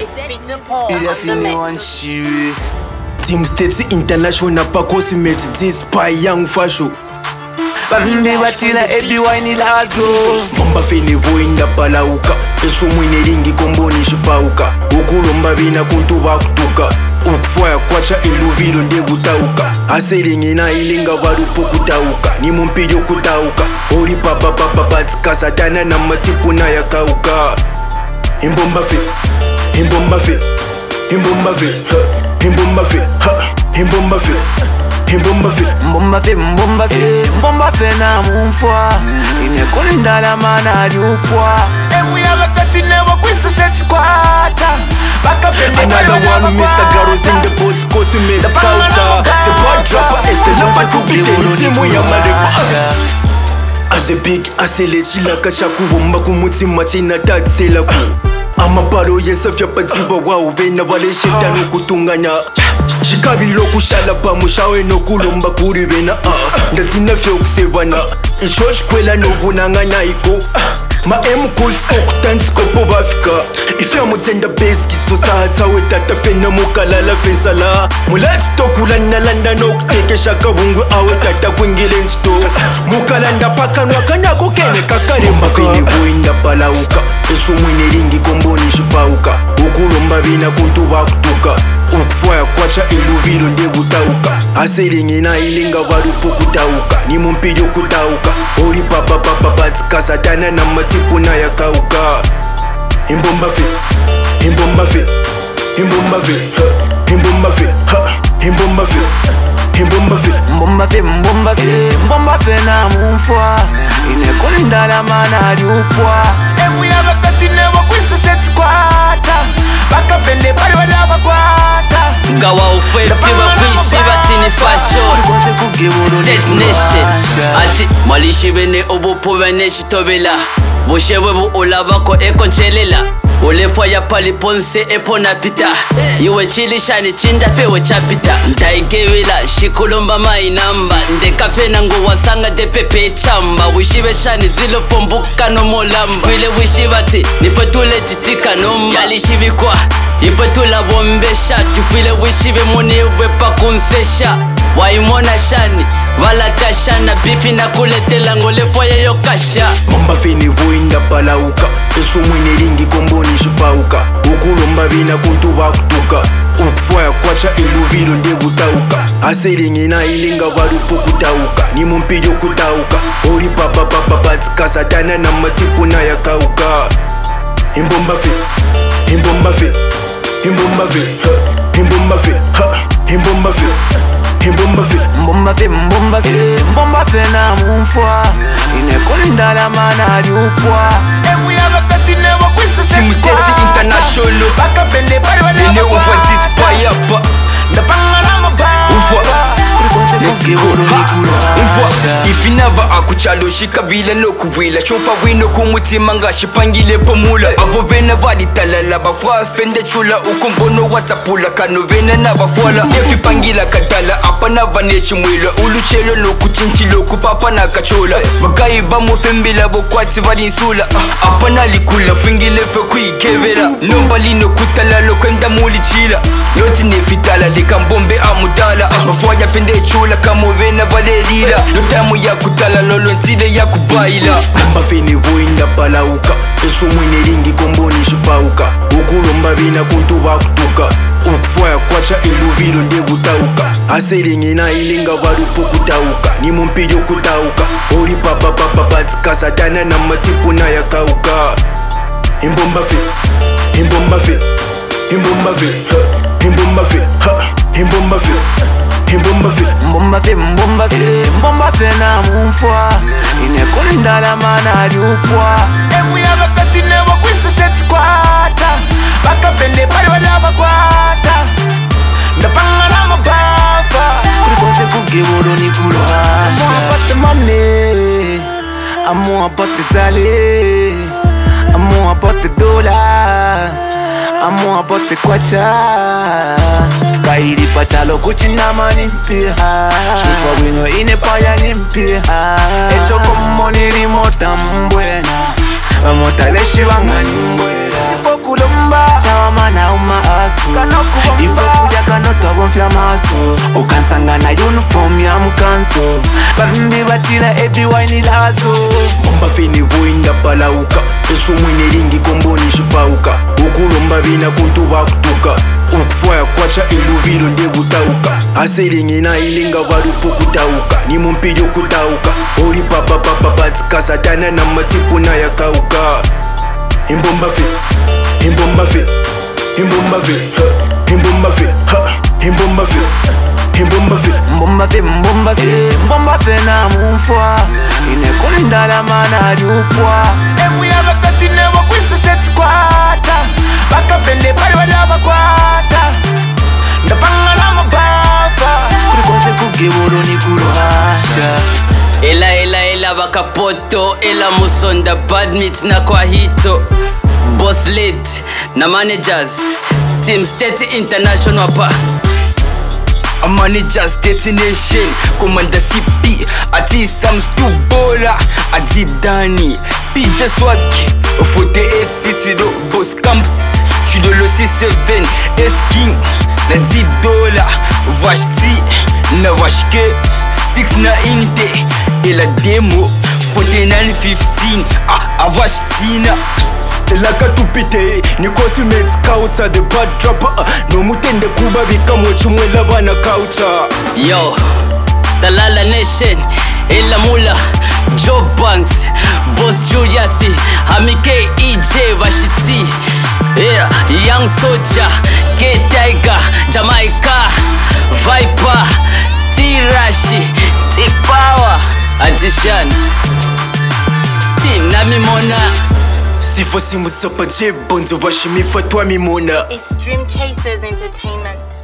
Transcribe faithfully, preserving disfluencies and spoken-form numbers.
Il a fini one shit. Team States International pa kosimeti T-Spy Young Fasho Bambi batila ebi wine lazo Bomba fini boinda palauka Esho mwine ringi komboni shipauka Ukulomba bina kuntu bakutuka Ukufaya kwacha iluviro nde gutauka Aseringi na ilinga warupo kutauka Ni mumpiri kutauka Ori papa papa patika satana na matipu na yakauka Imbomba fe Imbomba fe Imbomba fe Imbomba fe Imbomba fe Imbomba fe Mbomba fe mbomba fe Mbomba fe na mumfwa Inekunda la mana jupwa Emu ya bakati newa kwiso sechikwata Another one, Mister Garros in the boat, Kosi made the counter. The ball dropper is the number two beat in timu ya madeba. As a big asele chilaka chakubomba kumutima china tatsela ku. Amaparo yesafya patiba wa ubena wale shetano kutunganya. Shikabilo kushala pa mushawe no kulomba kuri bena. Ndatina fyo kusebana. Ishosh kwela no bunanganya iko. Ma emu kusko kutansi kopo bafika Ife ya mutenda base kiso sahata wetata fena mukalala fensala Mulati tokula nalanda no kuteke shaka wungwe awe tata kwingile nchito Mukalanda paka nwakanyako kene kakane Mba fini buinda palauka Esho mwine ringi komboni shipauka Ukulomba bina kuntu wakutuka Ukufaya kwacha iluviro nde gutauka Aseringi na ilinga warupo kutauka Ni mumpiri kutauka Ori papa papa patika satana na matipu na yakauka Imbomba fe Imbomba fe Imbomba fe Imbomba fe Imbomba fe Imbomba fe Mbomba fe mbomba fe Mbomba fe na mumfwa Inekunda la mana jupwa Emu ya bakati newa kwiso sechikwata Baka pende bali wada bakwata Gawa ufefi bakwishi batini fashion State nation Ati malishi bene obupu bene shitobela Bushewe bu ulabako eko nchelela Ulefwa ya paliponse epo na pita Iwe chili shani chinda fewe chapita Ntaikewila shikulomba mainamba Ndeka fena ngu wasanga de pepe chamba Wishibe shani zilo fombuka no molamba File wishibati nifetule chitika noma Yalishibikwa ifetula bombesha Tufile wishibe muniwe pa kunsesha Waimona shani valata shana Bifi na kuletela ngolefwa ya yokasha Mbomba fini buinda palauka Esho mwine ringi komboni shipauka Ukulomba bina kuntu wakutuka Ukufaya kwacha iluviro nde gutauka Aseringi na ilinga warupo kutauka Ni mumpiri kutauka Ori papa papa patika satana na matipu na yakauka Imbomba fe Imbomba fe Imbomba fe Imbomba fe Imbomba fe Imbomba fe Mbomba fe mbomba fe Mbomba fe na mumfwa Inekunda la mana jupwa Emu ya bakati newa kwiso sechikwata Team States International Baka pende bali wada Nene bakwata ufa T-Spy yapa Ndapanga na mababa Ufa Mfwa ifinava akuchalo shikabila no kuwila Shofa wino kumutima nga shipangile pomula Abo vena badi talala bafwa fende chula Ukumbono wasapula kano vena na bafwala Nefi pangila katala apa na vanechi mwila Uluchelo no kuchinchilo kupapa na kachola Bagayi bamu fembila bokwati vali nsula Apa na likula fingile fe kuikevela Nombali no kutala lo kwenda muli chila Noti nefitala likambombe amudala Bafwa ya fende chula kamo vena valelila Lotamu ya kutala lolo nzile ya kubaila Mbomba fini buinda palauka Esho mwine ringi komboni shipauka Ukulomba bina kuntu wakutuka Ukufaya kwacha iluviro nde gutauka Aseringi na ilinga warupo kutauka Ni mumpiri kutauka Ori papa papa patika satana na matipu na yakauka Imbomba fe Imbomba fe Imbomba fe Imbomba fe Imbomba fe Imbomba fe Mbomba fe mbomba fe Mbomba fe na mumfwa Inekunda la mana jupwa Emu ya bakati newa kwiso sechikwata Baka pende bali wada bakwata Ndapanga na mababa Kulikose kugeworo ni kulwasha I'm more about the money I'm more about the zale I'm more about the dollar I'm more about the kwacha Kairi pachalo kuchinama nimpiha Shufa wino inepaya nimpiha Echo komoni rimota mbwena Mota leshi wanga nimbwena Shifo kulomba Chawa mana haso ukansangana uniform ya mkanso bambi batila ebi wine lazo Bomba fene voinda palauka Echo mwine ringi komboni shipauka Ukulomba bina kuntu bakutuka Ukufaya kwacha iluviro nde butauka Aselingi na ilinga varupo kutauka Ni mumpidi kutauka Oli papa papa batika satana na matipu na ya kauka Imbomba fe Imbomba fe Imbomba fe Imbomba fe Imbomba fe Imbomba fe Mbomba fe mbomba fe mbomba fe na mumfwa Inekolinda la mana jupwa Emu ya bafeti nebo kwisu shechikwata Baka pende pali wada bakwata Ndapanga na mabafa Kurikose kugiburu ni kuruhasha Ela ela ela bakapoto ela musonda badmit na kwa hito Boss lead na managers Team State International pa A manager's destination Commander C P Ati Sam Stubola Ati Dani P J Swag forty-eight Cicero Boss Camps Chidolo C seven S-King Na dix dola Vashti Na Vashke six na Inte Et la demo forty-nine fifteen Ah Avashtina Elaka tupite nikosi met kauta the bad dropper no mutende kuba bikamo chumwe labana kauta Yo Talala Nation Ela Mula Joe Banks Boss Julius Hamike E J Vashiti Yeah Young Soldier K Tiger Jamaica Viper T-Rashi T-Power Addition Inami Mona Sifo simusapa je bonzo vashimi fatwa mimona It's Dream Chasers Entertainment.